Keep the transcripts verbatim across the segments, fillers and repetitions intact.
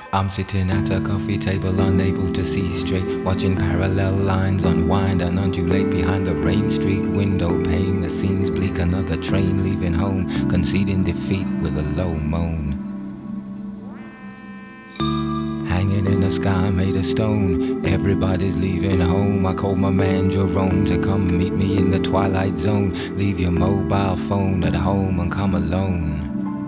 I'm sitting at a coffee table, unable to see straight, watching parallel lines unwind and undulate behind the Rain Street window pane. The scene's bleak, another train leaving home, conceding defeat with a low moan. Hanging in the sky made of stone, everybody's leaving home. I called my man Jerome to come meet me in the twilight zone. Leave your mobile phone at home and come alone.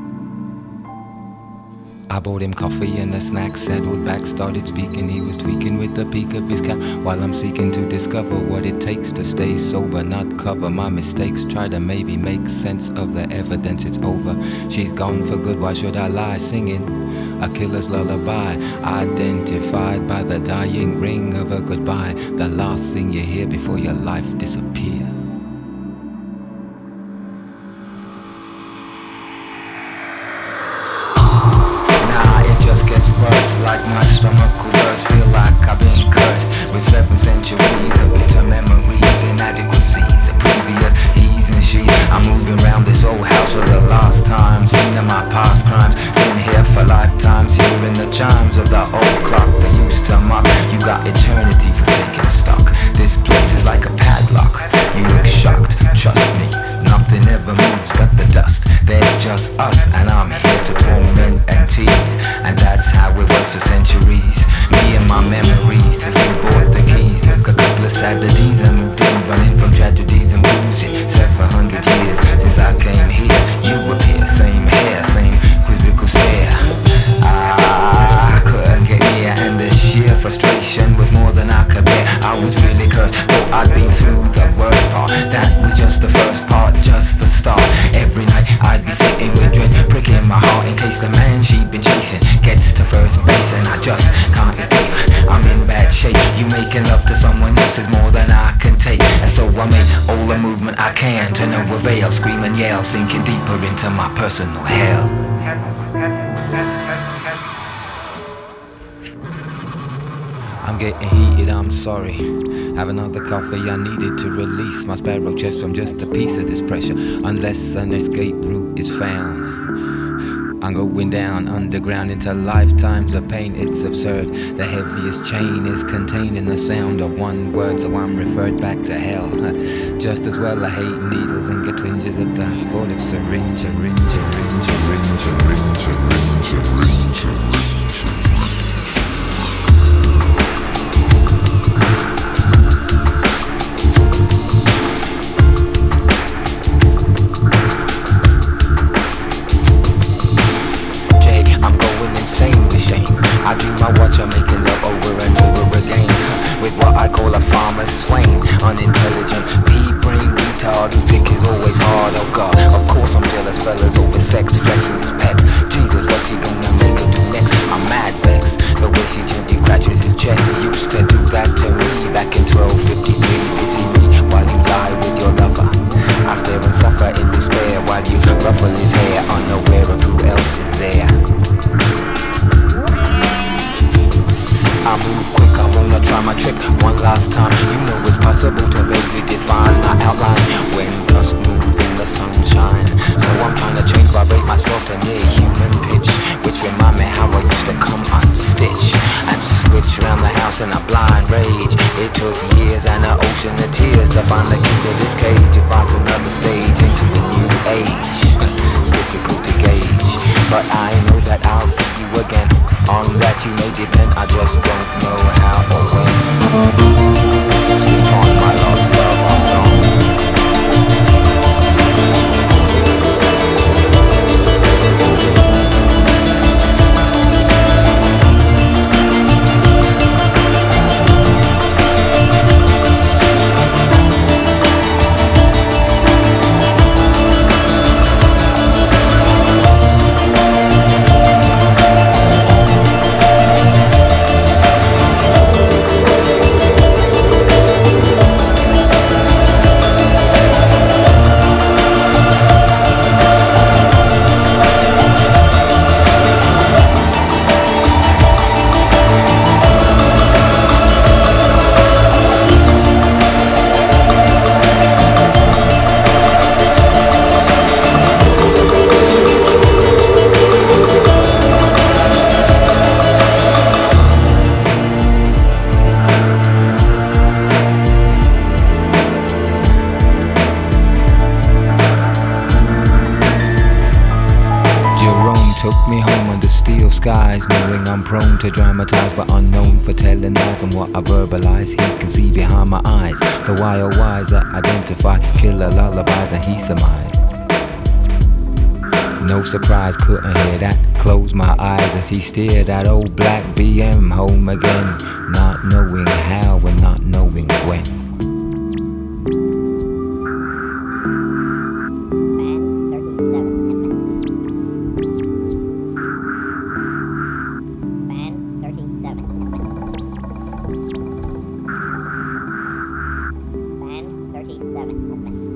I bought him coffee and a snack, settled back, started speaking. He was tweaking with the peak of his cap, while I'm seeking to discover what it takes to stay sober, not cover my mistakes. Try to maybe make sense of the evidence. It's over, she's gone for good, why should I lie? Singing a killer's lullaby, identified by the dying ring of a goodbye, the last thing you hear before your life disappears. Gets worse, like my stomach coolers. Feel like I've been cursed with seven centuries of bitter memories, inadequacies of previous he's and she's. I'm moving around this old house for the last time, seen of my past crimes, been here for lifetimes, hearing the chimes of the old clock that used to mock. You got eternity for taking stock. This place is like a padlock. You look shocked, trust me, nothing ever moves but the dust. There's just us, and I'm here to torment and tease, and that's how it was for centuries. Me and my memories, till you bought the keys. Took a couple of Saturdays and moved in, running from tragedies and boozing. Seven hundred years since I came here. You appear, same hair, same quizzical stare. I couldn't get near, and the sheer frustration was more than I could bear. I was really cursed, thought I'd been through the worst part. That was just the first part, just the start. Every night I'd be sitting with dread, pricking my heart in case the man she'd been chasing gets to first base, and I just can't escape. I'm in bad shape. You making love to someone else is more than I can take, and so I make all the movement I can to no avail. Scream and yell, sinking deeper into my personal hell. I'm getting heated, I'm sorry. Have another coffee, I needed to release my sparrow chest from just a piece of this pressure. Unless an escape route is found, I'm going down underground into lifetimes of pain. It's absurd. The heaviest chain is contained in the sound of one word, so I'm referred back to hell. Just as well I hate needles and get twinges at the thought of syringes. Syringes, syringes, syringes, syringes, syringes, syringes. I dream I watch her making love over and over again, with what I call a farmer's swain. Unintelligent, pea-brain retard whose dick is always hard, oh god. Of course I'm jealous fellas over sex, flexing his pecs. Jesus, what's he gonna make her do next? I'm mad vexed, the way she gently scratches his chest. Used to do that to me back in twelve fifty-three. Pity me while you lie with your lover. I stare and suffer in despair while you ruffle his hair, unaware of who else is there. I move quick, I wanna try my trick one last time. You know it's possible to vaguely define my outline when dust move in the sunshine. So I'm trying to change, vibrate myself to near human pitch, which remind me how I used to come unstitch and switch around the house in a blind rage. It took years and an ocean of tears to find the key to this cage. Advance another stage into the new age. It's difficult to gauge, but I know that I'll see you again. On that you may depend, I just don't know how or when. Sleep on my lost love, I'm gone. took me home under steel skies, knowing I'm prone to dramatize, but unknown for telling lies. And what I verbalize, he can see behind my eyes. The wild wise that identify killer lullabies, and he surmised. No surprise, couldn't hear that. Closed my eyes as he steered that old black B M home again, not knowing how and not knowing when.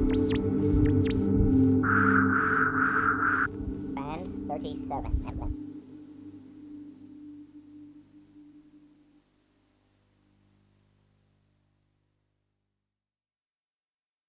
thirty-seven.